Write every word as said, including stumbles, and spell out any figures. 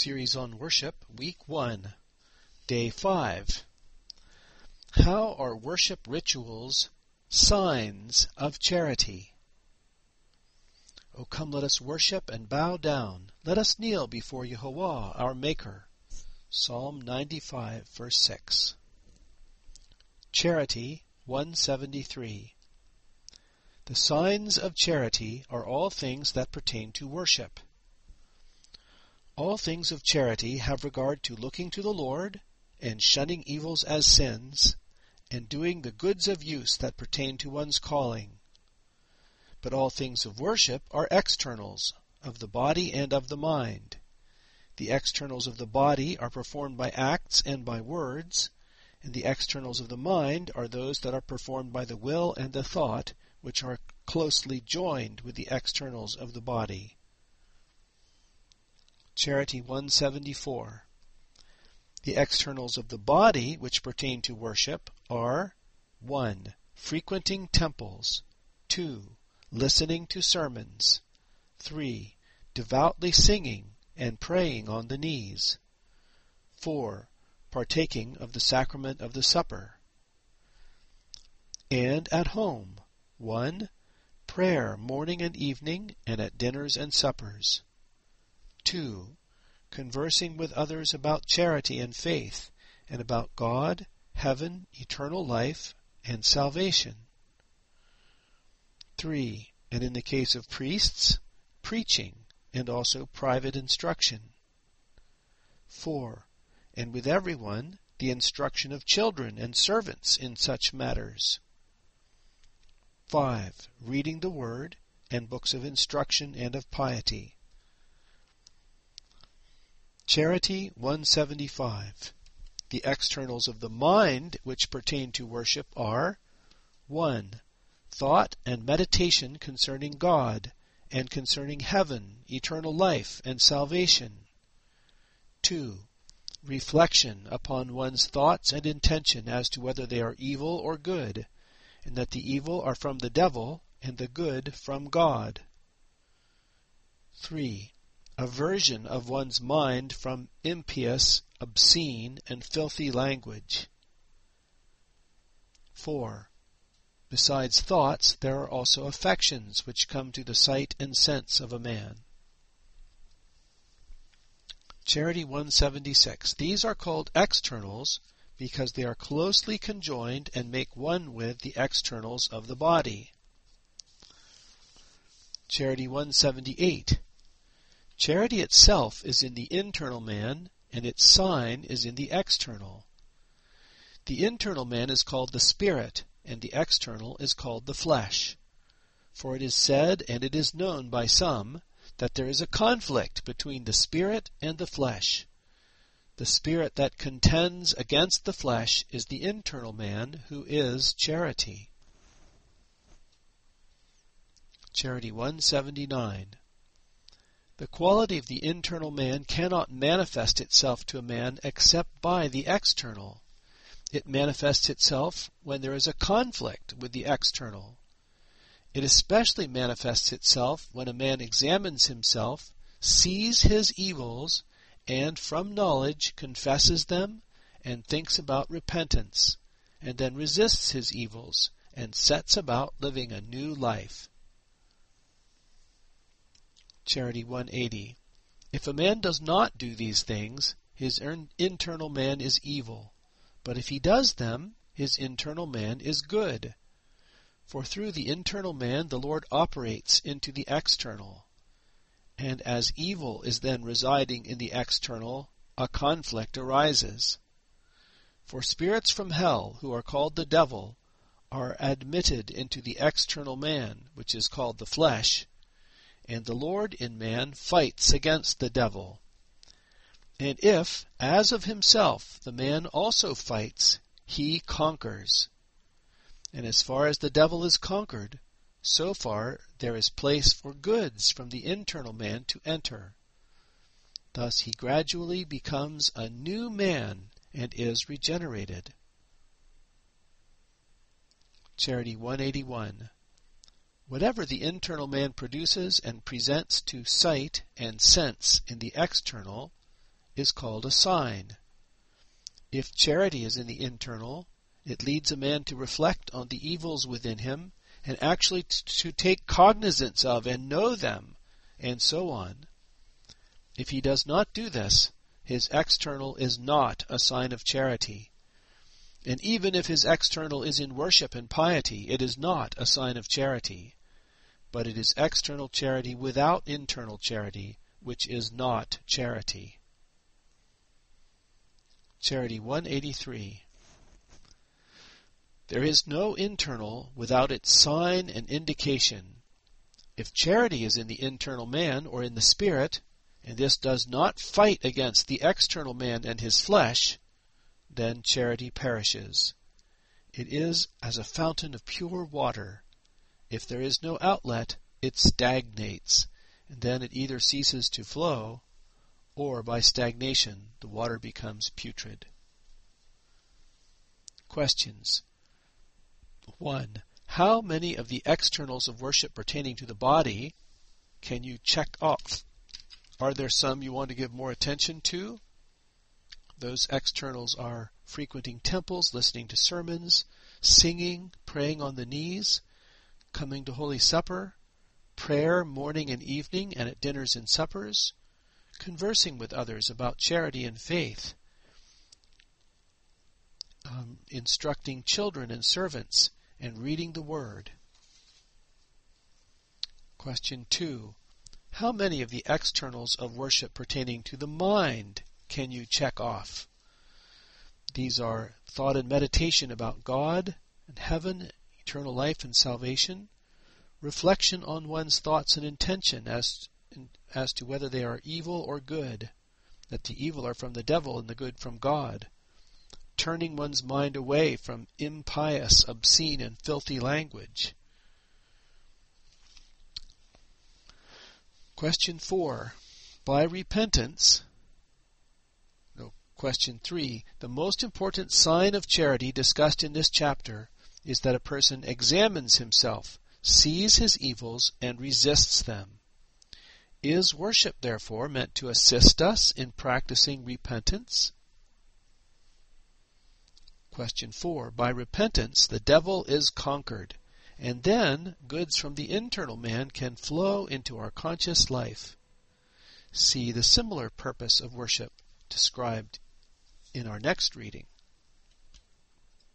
Series on Worship, Week one, Day five. How are worship rituals signs of charity? O come, let us worship and bow down. Let us kneel before Yehovah, our Maker. Psalm ninety-five, verse six. Charity, one seventy-three. The signs of charity are all things that pertain to worship. All things of charity have regard to looking to the Lord, and shunning evils as sins, and doing the goods of use that pertain to one's calling. But all things of worship are externals, of the body and of the mind. The externals of the body are performed by acts and by words, and the externals of the mind are those that are performed by the will and the thought, which are closely joined with the externals of the body. Charity one seventy-four. The externals of the body which pertain to worship are one. Frequenting temples, two. Listening to sermons, three. Devoutly singing and praying on the knees, four. Partaking of the sacrament of the supper. And at home, one. Prayer morning and evening and at dinners and suppers. two. Conversing with others about charity and faith, and about God, heaven, eternal life, and salvation. three. And in the case of priests, preaching, and also private instruction. four. And with everyone, the instruction of children and servants in such matters. five. Reading the Word, and books of instruction and of piety. Charity one seventy-five. The externals of the mind which pertain to worship are one. Thought and meditation concerning God, and concerning heaven, eternal life, and salvation. two. Reflection upon one's thoughts and intention as to whether they are evil or good, and that the evil are from the devil, and the good from God. three. Aversion of one's mind from impious, obscene, and filthy language. four. Besides thoughts, there are also affections which come to the sight and sense of a man. Charity one seventy-six. These are called externals because they are closely conjoined and make one with the externals of the body. Charity one seventy-eight. Charity itself is in the internal man, and its sign is in the external. The internal man is called the spirit, and the external is called the flesh. For it is said, and it is known by some, that there is a conflict between the spirit and the flesh. The spirit that contends against the flesh is the internal man, who is charity. Charity one seventy-nine. The quality of the internal man cannot manifest itself to a man except by the external. It manifests itself when there is a conflict with the external. It especially manifests itself when a man examines himself, sees his evils, and from knowledge confesses them and thinks about repentance, and then resists his evils and sets about living a new life. Charity one eighty. If a man does not do these things, his internal man is evil. But if he does them, his internal man is good. For through the internal man the Lord operates into the external. And as evil is then residing in the external, a conflict arises. For spirits from hell, who are called the devil, are admitted into the external man, which is called the flesh, and the Lord in man fights against the devil. And if, as of himself, the man also fights, he conquers. And as far as the devil is conquered, so far there is place for goods from the internal man to enter. Thus he gradually becomes a new man and is regenerated. Charity one eighty-one. Whatever the internal man produces and presents to sight and sense in the external, is called a sign. If charity is in the internal, it leads a man to reflect on the evils within him and actually t- to take cognizance of and know them, and so on. If he does not do this, his external is not a sign of charity. And even if his external is in worship and piety, it is not a sign of charity. But it is external charity without internal charity, which is not charity. Charity one eighty-three. There is no internal without its sign and indication. If charity is in the internal man or in the spirit, and this does not fight against the external man and his flesh, then charity perishes. It is as a fountain of pure water. If there is no outlet, it stagnates, and then it either ceases to flow, or by stagnation the water becomes putrid. Questions. one. How many of the externals of worship pertaining to the body can you check off? Are there some you want to give more attention to? Those externals are frequenting temples, listening to sermons, singing, praying on the knees, coming to Holy Supper, prayer morning and evening and at dinners and suppers, conversing with others about charity and faith, um, instructing children and servants, and reading the Word. Question two. How many of the externals of worship pertaining to the mind can you check off? These are thought and meditation about God and heaven, eternal life and salvation, reflection on one's thoughts and intention as, as to whether they are evil or good, that the evil are from the devil and the good from God, turning one's mind away from impious, obscene, and filthy language. Question four. By repentance, no, question three. The most important sign of charity discussed in this chapter is that a person examines himself, sees his evils, and resists them. Is worship, therefore, meant to assist us in practicing repentance? Question four. By repentance, the devil is conquered, and then goods from the internal man can flow into our conscious life. See the similar purpose of worship described in our next reading.